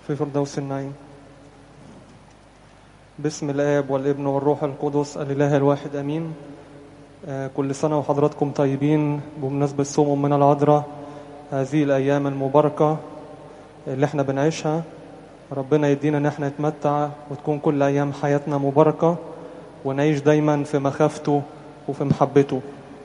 في فردوس النعيم. باسم الآب والابن والروح القدس الإله الواحد أمين. كل سنة وحضراتكم طيبين بمناسبة صوم أمنا العذراء، هذه الأيام المباركة اللي احنا بنعيشها. ربنا يدينا ان احنا نتمتع وتكون كل أيام حياتنا مباركة ونعيش دايما في مخافته وفي محبته.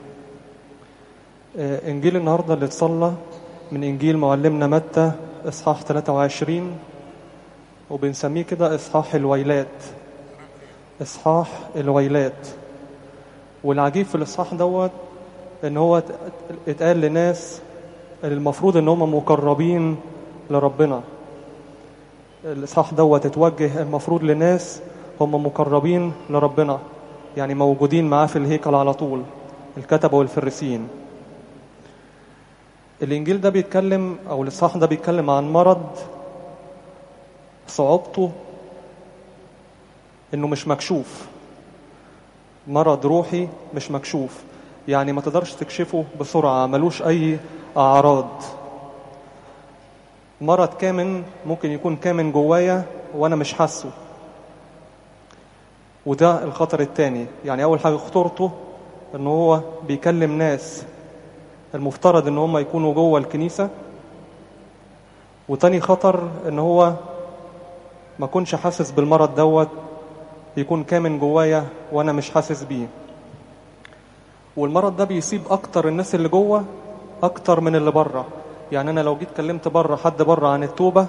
إنجيل النهاردة اللي اتصلى من إنجيل معلمنا متى إصحاح 23، وبنسميه كده إصحاح الويلات. إصحاح الويلات. والعجيب في الإصحاح دوت إن هو اتقال لناس المفروض إن هم مقربين لربنا. الإصحاح دوت اتوجه المفروض لناس هم مقربين لربنا، يعني موجودين معاه في الهيكل على طول، الكتبة والفريسيين. الإنجيل ده بيتكلم، أو الإصحاح ده بيتكلم عن مرض صعوبته إنه مش مكشوف. مرض روحي مش مكشوف، يعني ما تقدرش تكشفه بسرعة، ملوش أي أعراض. مرض كامن، ممكن يكون كامن جوايا وأنا مش حاسه، وده الخطر التاني. يعني أول حاجة خطورته إنه هو بيكلم ناس المفترض إن هم يكونوا جوه الكنيسة، وتاني خطر إن هو ما كنش حاسس بالمرض دوت، يكون كامن جوايا وأنا مش حاسس بيه. والمرض ده بيصيب أكتر الناس اللي جوه أكتر من اللي بره. يعني أنا لو جيت كلمت بره حد بره عن التوبة،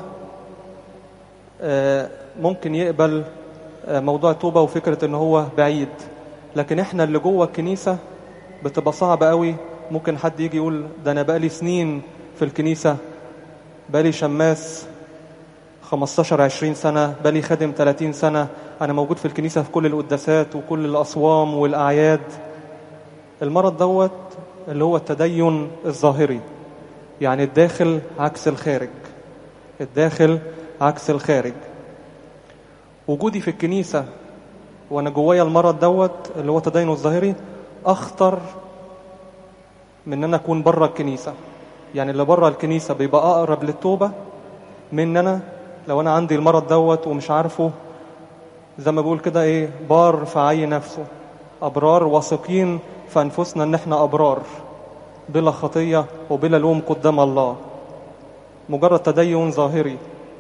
ممكن يقبل موضوع التوبة وفكرة إن هو بعيد، لكن إحنا اللي جوه الكنيسة بتبقى صعبة قوي. ممكن حد يجي يقول ده أنا بقالي سنين في الكنيسة، بقالي شماس 15-20 سنة، بقالي خادم 30 سنة، أنا موجود في الكنيسة في كل القداسات وكل الأصوام والأعياد. المرض دوت اللي هو التدين الظاهري، يعني الداخل عكس الخارج، الداخل عكس الخارج. وجودي في الكنيسة وأنا جوايا المرض دوت اللي هو التدين الظاهري أخطر من أن أنا أكون برا الكنيسة. يعني اللي برا الكنيسة بيبقى أقرب للتوبة من أنا لو أنا عندي المرض دوت ومش عارفه. زي ما بقول كده إيه، بار في عي نفسه، أبرار واثقين في أنفسنا أن احنا أبرار بلا خطية وبلا لوم قدام الله، مجرد تدين ظاهري.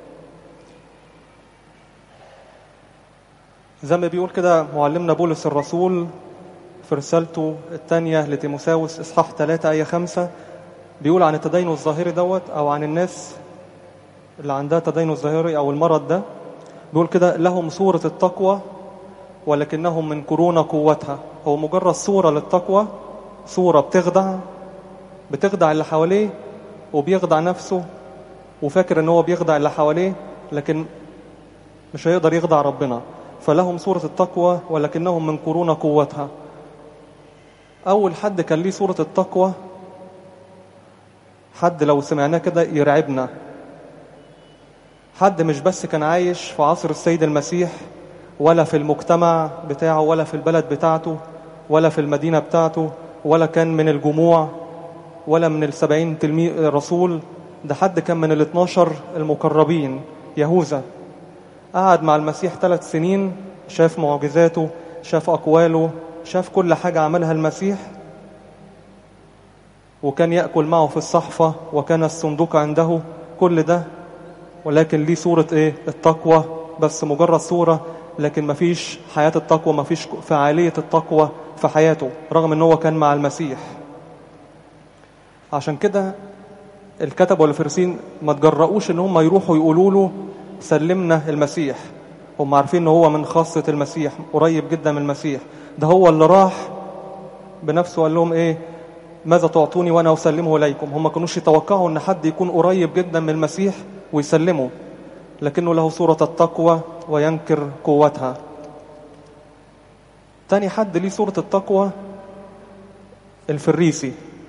زي ما بيقول كده معلمنا بولس الرسول في رسالته الثانية لتيموثاوس إصحاح 3 آية 5، بيقول عن التدين الظاهري دوت، أو عن الناس اللي عندها تدين الظاهري أو المرض ده، بيقول كده لهم صورة التقوى ولكنهم منكرون قوتها. هو مجرد صورة للتقوى، صورة بتخدع اللي حواليه وبيخدع نفسه وفاكر ان هو بيخدع اللي حواليه، لكن مش هيقدر يخدع ربنا. فلهم صورة التقوى ولكنهم منكرون قوتها. أول حد كان ليه صورة التقوى، حد لو سمعناه كده يرعبنا، حد مش بس كان عايش في عصر السيد المسيح ولا في المجتمع بتاعه ولا في البلد بتاعته ولا في المدينة بتاعته ولا كان من الجموع ولا من 70 تلميذ رسول، ده حد كان من 12 المقربين. يهوذا قعد مع المسيح 3 سنين، شاف معجزاته، شاف أقواله، شاف كل حاجة عملها المسيح، وكان يأكل معه في الصحفة وكان الصندوق عنده، كل ده. ولكن ليه صورة ايه؟ التقوى، بس مجرد صورة، لكن مفيش حياة التقوى، مفيش فعالية التقوى في حياته رغم ان هو كان مع المسيح. عشان كده الكتبة والفريسيين ما تجرؤوش ان هم يروحوا يقولوا له سلمنا المسيح. هم عارفين ان هو من خاصة المسيح، قريب جدا من المسيح. ده هو اللي راح بنفسه قال لهم ايه؟ ماذا تعطوني وانا اسلمه اليكم. هم ما كانوش يتوقعوا ان حد يكون قريب جدا من المسيح ويسلمه، لكنه له صورة التقوى وينكر قوتها. تاني حد ليه صورة التقوى الفريسي.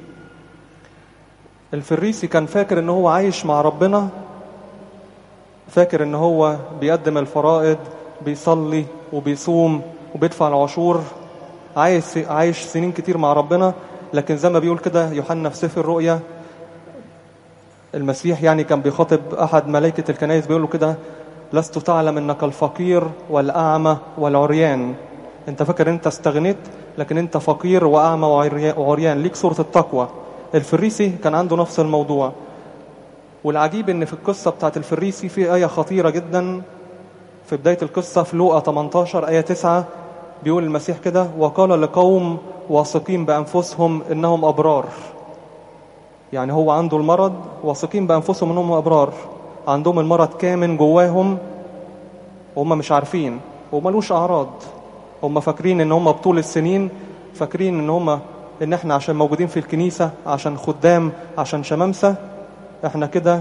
الفريسي كان فاكر ان هو عايش مع ربنا، فاكر ان هو بيقدم الفرائض، بيصلي وبيصوم وبيدفع العشور، عايش سنين كتير مع ربنا. لكن زي ما بيقول كده يوحنا في سفر الرؤيا المسيح يعني كان بيخاطب أحد ملائكة الكنائس بيقول له كده: لست تعلم أنك الفقير والأعمى والعريان. أنت فاكر أنت استغنيت، لكن أنت فقير وأعمى وعريان، ليك صورة التقوى. الفريسي كان عنده نفس الموضوع. والعجيب أن في القصة بتاعت الفريسي في آية خطيرة جدا في بداية القصة، في لوقا 18 آية 9 بيقول المسيح كده: وقال لقوم واثقين بأنفسهم إنهم أبرار. يعني هو عنده المرض، واثقين بأنفسهم إنهم أبرار، عندهم المرض كامن جواهم وهم مش عارفين، وملوش أعراض. هم فاكرين إن هم بطول السنين، فاكرين إن إحنا عشان موجودين في الكنيسة، عشان خدام، عشان شمامسة، إحنا كده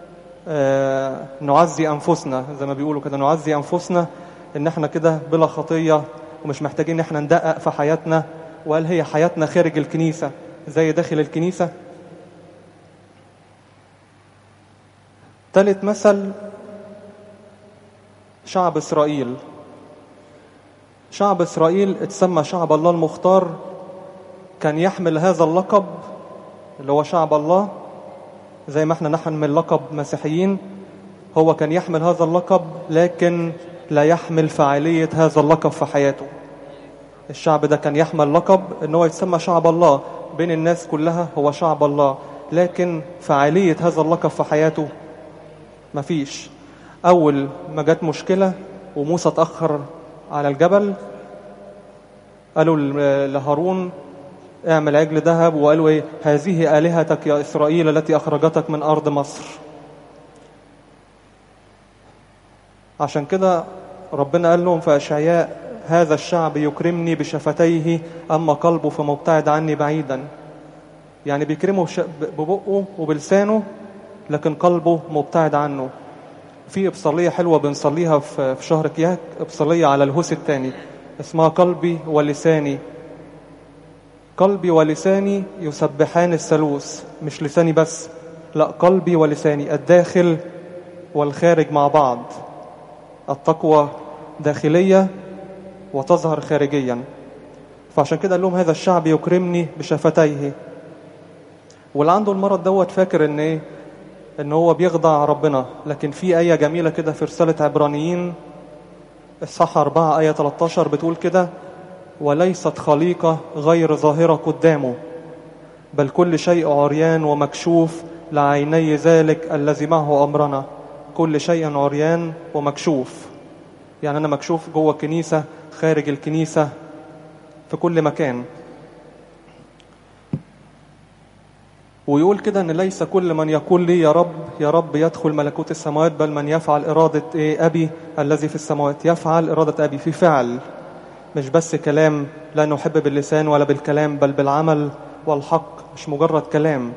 نعزي أنفسنا، زي ما بيقولوا كده، نعزي أنفسنا إن إحنا كده بلا خطية ومش محتاجين إن إحنا ندقق في حياتنا. وقال هي حياتنا خارج الكنيسة زي داخل الكنيسة. ثالث مثل شعب إسرائيل. شعب إسرائيل اتسمى شعب الله المختار، كان يحمل هذا اللقب اللي هو شعب الله، زي ما احنا نحمل لقب مسيحيين. هو كان يحمل هذا اللقب لكن لا يحمل فاعلية هذا اللقب في حياته. الشعب ده كان يحمل لقب ان هو يتسمى شعب الله بين الناس كلها، هو شعب الله، لكن فاعلية هذا اللقب في حياته مفيش. أول ما جت مشكلة وموسى تأخر على الجبل، قالوا لهارون: اعمل عجل ذهب، وقالوا ايه؟ هذه آلهتك يا إسرائيل التي أخرجتك من أرض مصر. عشان كده ربنا قال لهم في أشعياء: هذا الشعب يكرمني بشفتيه أما قلبه فمبتعد عني بعيدا. يعني بيكرمه ببقه وبلسانه، لكن قلبه مبتعد عنه. في إبصالية حلوة بنصليها في شهر كياك، إبصالية على الهوس الثاني، اسمها قلبي ولساني. قلبي ولساني يسبحان الثالوث، مش لساني بس، لا، قلبي ولساني، الداخل والخارج مع بعض. التقوى داخلية وتظهر خارجيا. فعشان كده قال لهم: هذا الشعب يكرمني بشفتيه. واللي عنده المرض دوت فاكر ان ايه؟ ان هو بيخضع ربنا. لكن في آية جميلة كده في رسالة عبرانيين اصحاح 4 آية 13 بتقول كده: وليست خليقة غير ظاهرة قدامه، بل كل شيء عريان ومكشوف لعيني ذلك الذي معه أمرنا. كل شيء عريان ومكشوف، يعني أنا مكشوف جوه الكنيسة، خارج الكنيسة، في كل مكان. ويقول كده ان ليس كل من يقول لي يا رب يا رب يدخل ملكوت السماوات، بل من يفعل إرادة أبي الذي في السماوات. يفعل إرادة أبي في فعل، مش بس كلام، لا نحب باللسان ولا بالكلام، بل بالعمل والحق، مش مجرد كلام.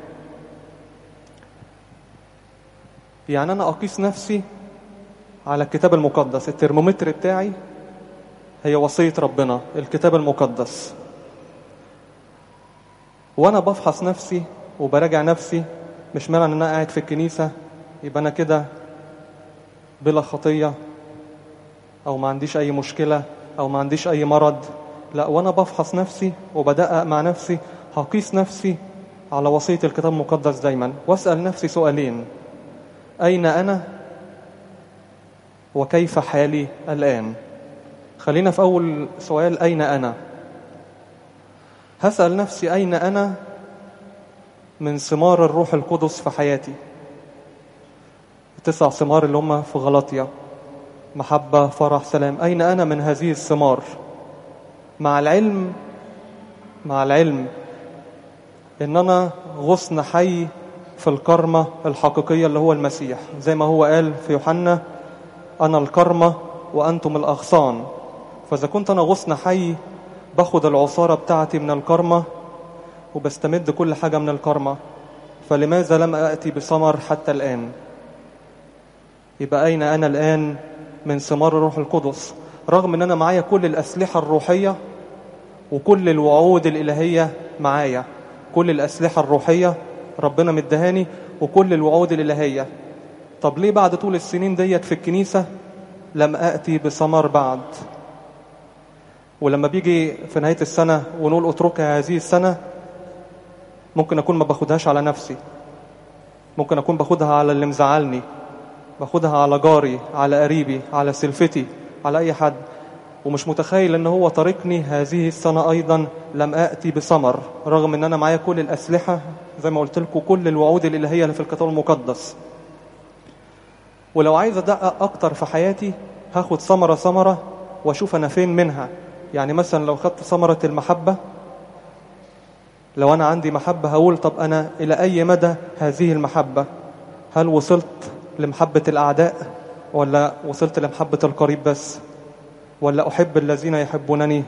يعني أنا أقيس نفسي على الكتاب المقدس. الترمومتر بتاعي هي وصية ربنا، الكتاب المقدس. وأنا بفحص نفسي وبراجع نفسي، مش معنى ان انا قاعد في الكنيسة يبقى انا كده بلا خطية، او ما عنديش اي مشكلة، او ما عنديش اي مرض. لا، وانا بفحص نفسي وبدقق مع نفسي، هقيس نفسي على وصية الكتاب المقدس دايما، واسأل نفسي سؤالين: اين انا؟ وكيف حالي الآن؟ خلينا في اول سؤال: اين انا؟ هسأل نفسي اين انا من ثمار الروح القدس في حياتي. 9 ثمار اللي هم في غلاطيا: محبة، فرح، سلام. أين أنا من هذه الثمار؟ مع العلم إن أنا غصن حي في الكرمة الحقيقية اللي هو المسيح، زي ما هو قال في يوحنا: أنا الكرمة وأنتم الأغصان. فإذا كنت أنا غصن حي باخد العصارة بتاعتي من الكرمة وبستمد كل حاجة من الكرمة، فلماذا لم أأتي بثمر حتى الآن؟ يبقى أين أنا الآن من ثمار الروح القدس؟ رغم أن أنا معايا كل الأسلحة الروحية وكل الوعود الإلهية معايا، كل الأسلحة الروحية ربنا مدهاني وكل الوعود الإلهية. طب ليه بعد طول السنين ديت في الكنيسة لم أأتي بثمر بعد؟ ولما بيجي في نهاية السنة ونقول اتركها هذه السنة، ممكن أكون ما باخدهاش على نفسي، ممكن أكون باخدها على اللي مزعلني، باخدها على جاري، على قريبي، على سلفتي، على أي حد، ومش متخيل ان هو طريقني هذه السنة ايضا لم اتي بثمر، رغم ان انا معايا كل الاسلحة زي ما قلت لكم، كل الوعود الالهية اللي في الكتاب المقدس. ولو عايز ادقق اكتر في حياتي هاخد ثمرة واشوف انا فين منها. يعني مثلا لو خدت ثمرة المحبة، لو انا عندي محبة هقول طب انا الى اي مدى هذه المحبة؟ هل وصلت لمحبة الاعداء، ولا وصلت لمحبة القريب بس، ولا أحب الذين يحبونني؟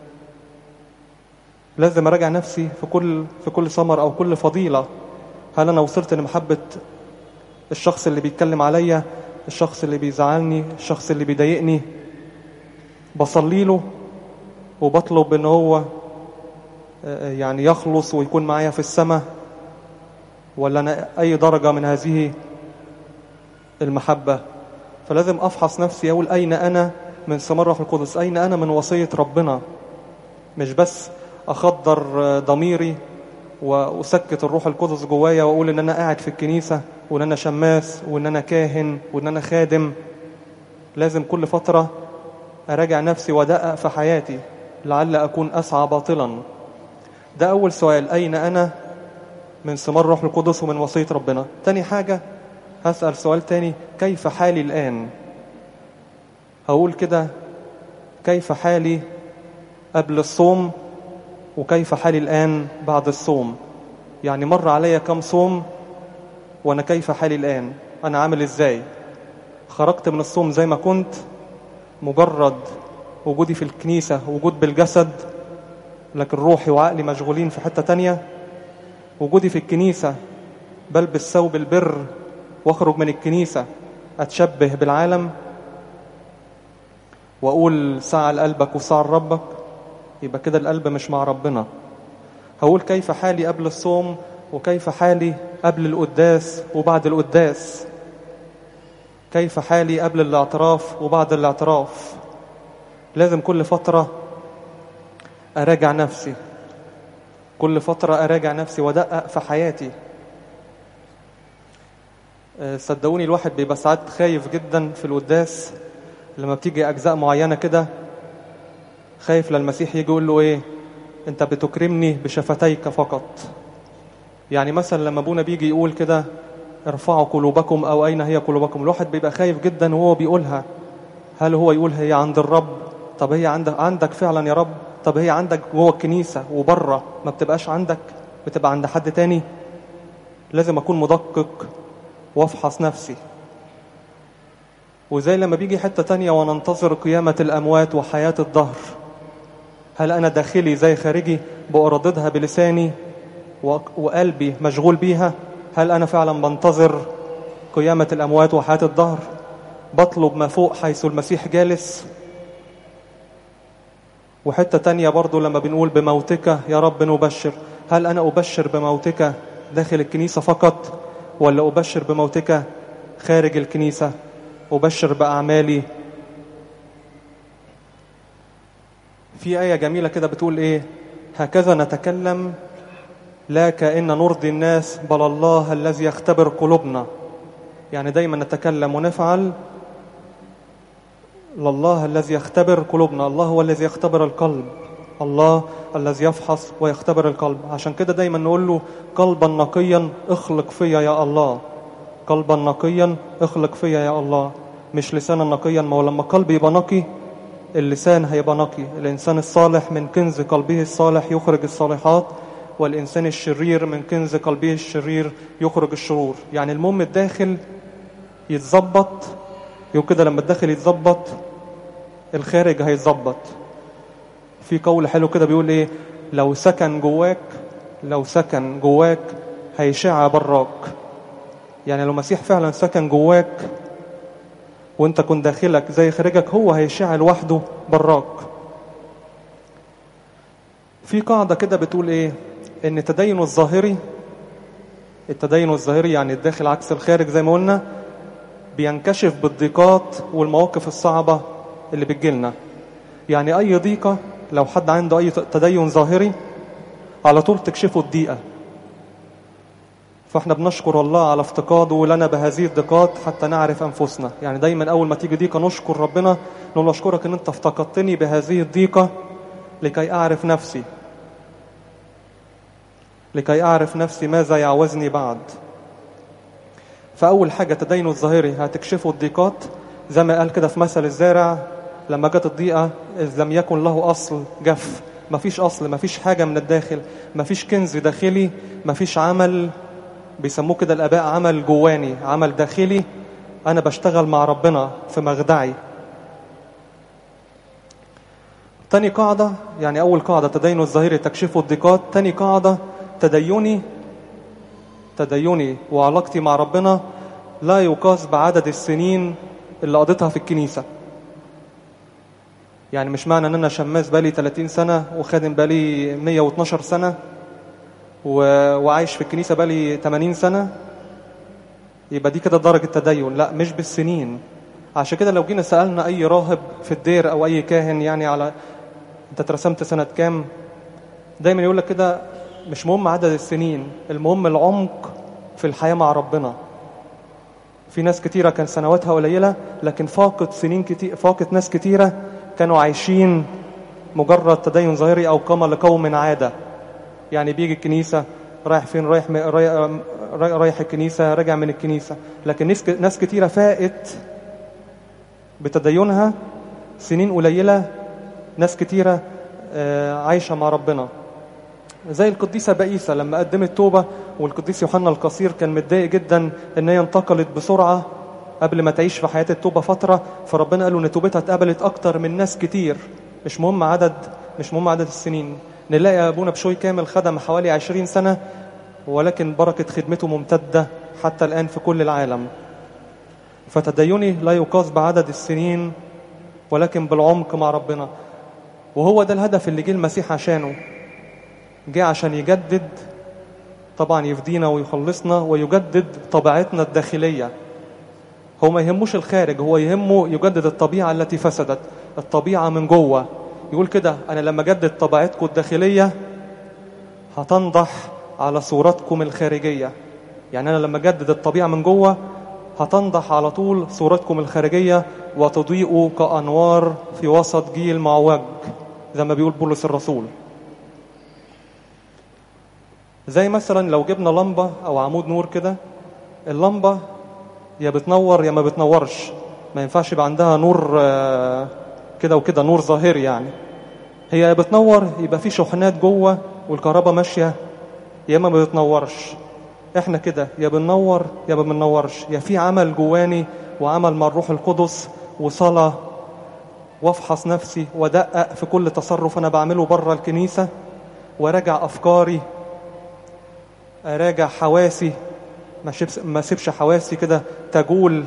لازم أراجع نفسي في كل ثمر أو كل فضيلة. هل أنا وصلت لمحبة الشخص اللي بيتكلم عليا، الشخص اللي بيزعلني، الشخص اللي بيضايقني، بصلي له وبطلب إن هو يعني يخلص ويكون معايا في السماء، ولا أنا أي درجة من هذه المحبة؟ فلازم أفحص نفسي، أقول أين أنا من ثمار الروح القدس، أين أنا من وصية ربنا. مش بس أخضر ضميري وأسكت الروح القدس جوايا وأقول إن أنا قاعد في الكنيسة، وإن أنا شماس، وإن أنا كاهن، وإن أنا خادم. لازم كل فترة أراجع نفسي وأدقق في حياتي لعل أكون أسعى باطلا. ده أول سؤال، أين أنا من ثمار الروح القدس ومن وصية ربنا. تاني حاجة هسأل سؤال تاني، كيف حالي الآن؟ هقول كده، كيف حالي قبل الصوم وكيف حالي الآن بعد الصوم؟ يعني مر عليا كم صوم وأنا كيف حالي الآن؟ أنا عامل إزاي؟ خرجت من الصوم زي ما كنت، مجرد وجودي في الكنيسة وجود بالجسد، لكن روحي وعقلي مشغولين في حتة تانية. وجودي في الكنيسة بلبس ثوب البر واخرج من الكنيسة أتشبه بالعالم وأقول ساعة لقلبك وساعة لربك، يبقى كده القلب مش مع ربنا. هقول كيف حالي قبل الصوم وكيف حالي قبل القداس وبعد القداس، كيف حالي قبل الاعتراف وبعد الاعتراف. لازم كل فترة أراجع نفسي، كل فترة أراجع نفسي وأدقق في حياتي. صدقوني الواحد بيبقى ساعات خايف جدا في القداس لما بتيجي أجزاء معينة كده، خايف للمسيح يجي يقول له إيه، أنت بتكرمني بشفتيك فقط. يعني مثلا لما أبونا بيجي يقول كده ارفعوا قلوبكم أو أين هي قلوبكم، الواحد بيبقى خايف جدا وهو بيقولها. هل هو يقول هي عند الرب؟ طب هي عندك فعلا يا رب؟ طب هي عندك جوه الكنيسة وبره ما بتبقاش عندك، بتبقى عند حد تاني؟ لازم أكون مدقق وافحص نفسي. وزي لما بيجي حتة تانية وننتظر قيامة الأموات وحياة الدهر، هل أنا داخلي زي خارجي بأرددها بلساني وقلبي مشغول بيها؟ هل أنا فعلا بنتظر قيامة الأموات وحياة الدهر؟ بطلب ما فوق حيث المسيح جالس؟ وحتة تانية برضو لما بنقول بموتك يا رب نبشر، هل أنا أبشر بموتك داخل الكنيسة فقط، ولا أبشر بموتك خارج الكنيسة؟ أبشر بأعمالي. في آية جميلة كده بتقول إيه، هكذا نتكلم لا كأن نرضي الناس بل الله الذي يختبر قلوبنا. يعني دايما نتكلم ونفعل لله الذي يختبر قلوبنا. الله هو الذي يختبر القلب، الله الذي يفحص ويختبر القلب. عشان كده دايما نقول له قلبا نقيا اخلق فيا يا الله، قلبا نقيا اخلق فيا يا الله، مش لسانا نقيا. ما هو لما قلبي يبقى نقي اللسان هيبقى نقي. الإنسان الصالح من كنز قلبه الصالح يخرج الصالحات، والإنسان الشرير من كنز قلبه الشرير يخرج الشرور. يعني المهم الداخل يتظبط، يقول كده لما الداخل يتظبط الخارج هيتظبط. في قول حلو كده بيقول ايه، لو سكن جواك هيشع براك. يعني لو المسيح فعلا سكن جواك وانت كنت داخلك زي خارجك، هو هيشع لوحده براك. في قاعدة كده بتقول ايه، ان التدين الظاهري يعني الداخل عكس الخارج زي ما قلنا، بينكشف بالضيقات والمواقف الصعبة اللي بتجيلنا. يعني اي ضيقة لو حد عنده اي تدين ظاهري على طول تكشفه الضيقة. فاحنا بنشكر الله على افتقاده لنا بهذه الضيقات حتى نعرف أنفسنا. يعني دايما أول ما تيجي ضيقة نشكر ربنا، نقول أشكرك أن أنت افتقدتني بهذه الضيقة لكي أعرف نفسي، لكي أعرف نفسي ماذا يعوزني بعد. فأول حاجة تدين الظاهري هتكشفوا الضيقات، زي ما قال كده في مثل الزارع لما جت الضيقة: إذ لم يكن له أصل جف. مفيش أصل، مفيش حاجة من الداخل، مفيش كنز داخلي، مفيش عمل بيسموه كده الآباء عمل جواني، عمل داخلي أنا بشتغل مع ربنا في مخدعي. تاني قاعدة، يعني أول قاعدة تدين الظاهري تكشفوا الضيقات، تاني قاعدة تديني وعلاقتي مع ربنا لا يقاس بعدد السنين اللي قضيتها في الكنيسة. يعني مش معنى ان انا شماس بالي 30 سنة وخادم بالي 112 سنة وعايش في الكنيسة بالي 80 سنة يبقى دي كده درجة تدين. لا، مش بالسنين. عشان كده لو جينا سألنا اي راهب في الدير او اي كاهن يعني على انت اترسمت سنة كام، دايما يقول لك كده مش مهم عدد السنين، المهم العمق في الحياة مع ربنا. في ناس كتيرة كان سنواتها قليلة لكن فاقت سنين كتير، فاقت ناس كتيرة كانوا عايشين مجرد تدين ظاهري أو قام لقوم عادة. يعني بيجي الكنيسة رايح فين، رايح الكنيسة، راجع من الكنيسة. لكن ناس كتيرة فاقت بتدينها سنين قليلة، ناس كتيرة عايشة مع ربنا. زي القديسة بائسة لما قدمت توبة، والقديس يوحنا القصير كان متضايق جدا ان هي انتقلت بسرعة قبل ما تعيش في حياة التوبة فترة، فربنا قال له ان توبتها اتقبلت اكتر من ناس كتير. مش مهم عدد السنين. نلاقي ابونا بشوي كامل خدم حوالي 20 سنة ولكن بركة خدمته ممتدة حتى الآن في كل العالم. فتديني لا يقاس بعدد السنين ولكن بالعمق مع ربنا. وهو ده الهدف اللي جه المسيح عشانه. جه عشان يجدد، طبعا يفدينا ويخلصنا ويجدد طبيعتنا الداخلية. هو ما يهموش الخارج، هو يهمه يجدد الطبيعة التي فسدت، الطبيعة من جوه. يقول كده: أنا لما جدد طبيعتكم الداخلية هتنضح على صورتكم الخارجية. يعني أنا لما جدد الطبيعة من جوه هتنضح على طول صورتكم الخارجية وتضيئوا كأنوار في وسط جيل معوج، زي ما بيقول بولس الرسول. زي مثلا لو جبنا لمبة أو عمود نور كده، اللمبة يا بتنور يا ما بتنورش. ما ينفعش يبقى عندها نور كده وكده، نور ظاهري يعني. هي يا بتنور يبقى في شحنات جوه والكهرباء ماشية، يا ما بتنورش. احنا كده يا بننور يا ما بننورش، يا في عمل جواني وعمل مع الروح القدس وصلاة وافحص نفسي ودقق في كل تصرف أنا بعمله بره الكنيسة، وراجع أفكاري، أراجع حواسي، ما سيبش حواسي كده تجول.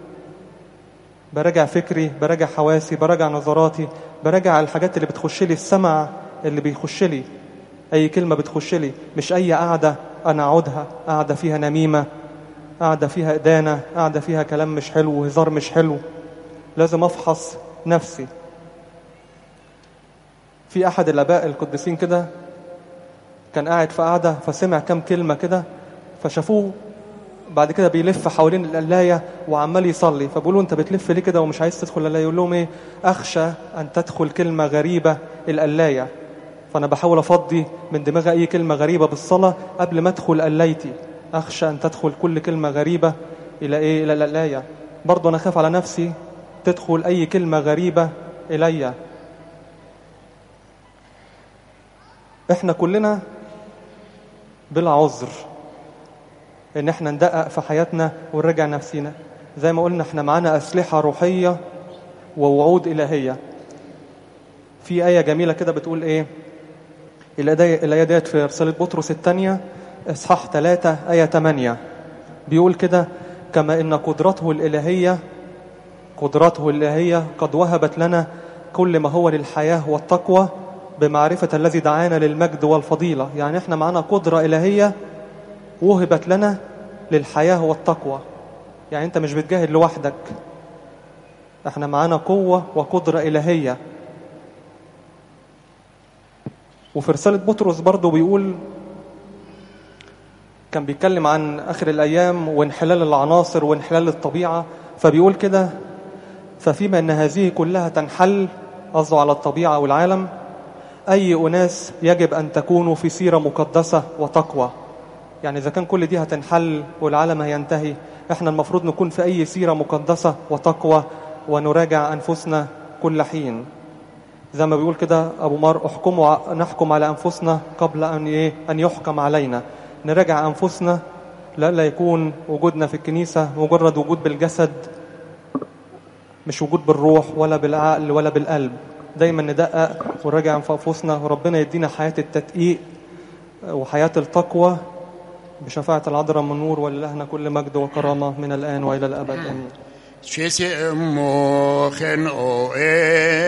براجع فكري، براجع حواسي، براجع نظراتي، براجع الحاجات اللي بتخش لي، السمع اللي بيخش لي، أي كلمة بتخش لي، مش أي قعدة أنا أقعدها، قعدة فيها نميمة، قعدة فيها إدانة، قعدة فيها كلام مش حلو وهزار مش حلو. لازم أفحص نفسي. في أحد الآباء القديسين كده كان قاعد في قعدة فسمع كم كلمة كده، فشافوه بعد كده بيلف حوالين القلاية وعمال يصلي. فبقولوا: أنت بتلف ليه كده ومش عايز تدخل القلاية؟ يقول لهم: إيه؟ أخشى أن تدخل كلمة غريبة القلاية، فأنا بحاول أفضي من دماغي أي كلمة غريبة بالصلاة قبل ما أدخل قلايتي. أخشى أن تدخل كل كلمة غريبة إلى القلاية. برضو أنا خاف على نفسي تدخل أي كلمة غريبة إلي. إحنا كلنا بلا عذر إن إحنا ندقق في حياتنا ونرجع نفسينا. زي ما قلنا إحنا معانا أسلحة روحية ووعود إلهية. في آية جميلة كده بتقول إيه؟ الآية ديت في رسالة بطرس الثانية إصحاح 3 آية 8 بيقول كده: كما إن قدرته الإلهية قد وهبت لنا كل ما هو للحياة والتقوى بمعرفة الذي دعانا للمجد والفضيلة. يعني إحنا معنا قدرة إلهية وهبت لنا للحياة والتقوى. يعني أنت مش بتجاهد لوحدك، إحنا معنا قوة وقدرة إلهية. وفي رسالة بطرس برضو بيقول كان بيتكلم عن آخر الأيام وانحلال العناصر وانحلال الطبيعة، فبيقول كده: ففيما أن هذه كلها تنحل، قصده على الطبيعة والعالم، أي أناس يجب أن تكونوا في سيرة مقدسة وتقوى. يعني إذا كان كل دي هتنحل والعالم هينتهي، إحنا المفروض نكون في أي سيرة مقدسة وتقوى ونراجع أنفسنا كل حين. زي ما بيقول كده أبو مار: نحكم على أنفسنا قبل أن يحكم علينا. نراجع أنفسنا لا يكون وجودنا في الكنيسة مجرد وجود بالجسد، مش وجود بالروح ولا بالعقل ولا بالقلب. دايما ندقق ونراجع في أنفسنا، وربنا يدينا حياة التدقيق وحياة التقوى بشفاعة العذراء من نور، ولله كل مجد وكرامة من الآن وإلى الأبد. آمين.